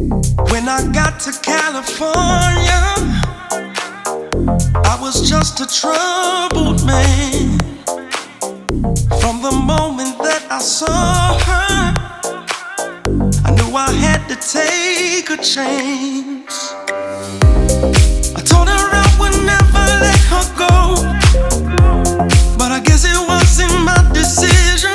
When I got to California, I was just a troubled man. From the moment that I saw her, I knew I had to take a chance. I told her I would never let her go, but I guess it wasn't my decision.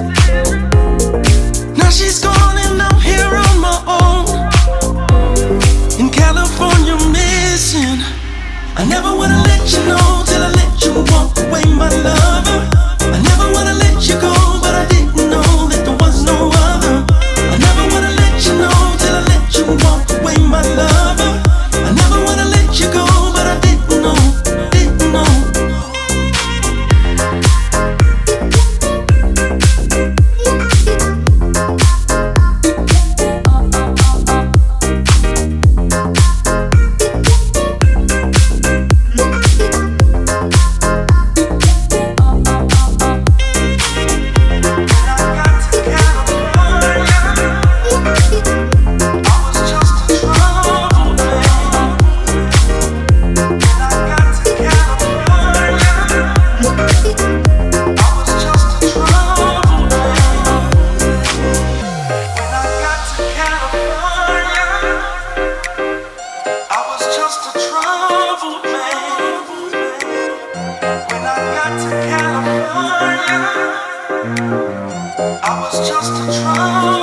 Now she's gone and I'm here on my own, in California missing. I never wanna let you know till I let you walk away, my lover. I never wanna let you go, but I didn't know that there was no other. I never wanna let you know till I let you walk away, my lover. I never wanna let you go, but I didn't know, didn't know. I was just a trouble.